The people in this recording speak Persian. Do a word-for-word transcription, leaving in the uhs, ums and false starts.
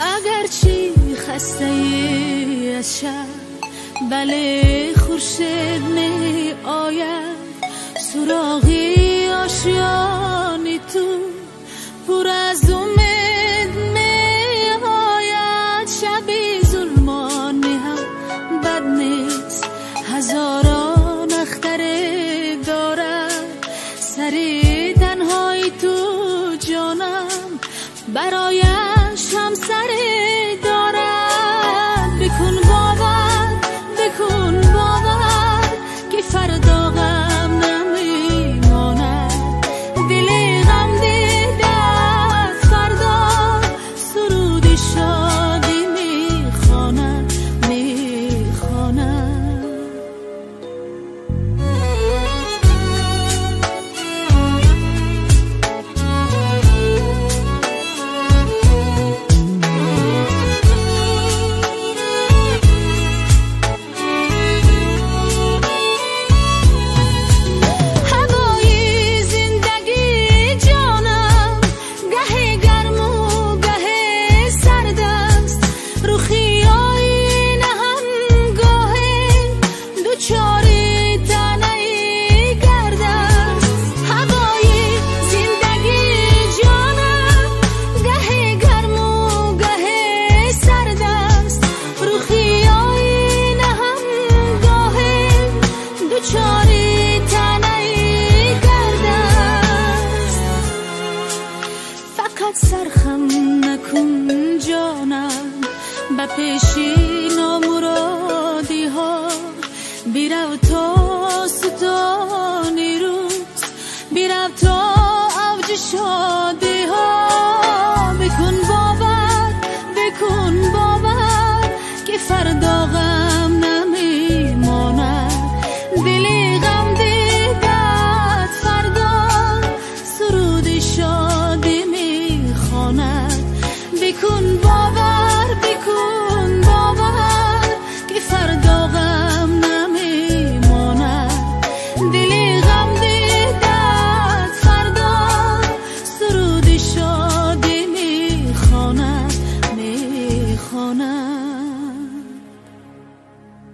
اگرچه خسته ای از شب بله خورشید می آید سراغی آشیانی تو پر از امید می آید شبی ظلمانی هم بد نیست هزاران اختره دارد سری تنهایی تو جانم برایش هم سری دارد بکن باور بکن باور که فردا غم نمیماند دل غم دیده فردا سرودی شادی میخواند میخواند سرخم نکن جانم به پیشی نامرادی ها بیرو تو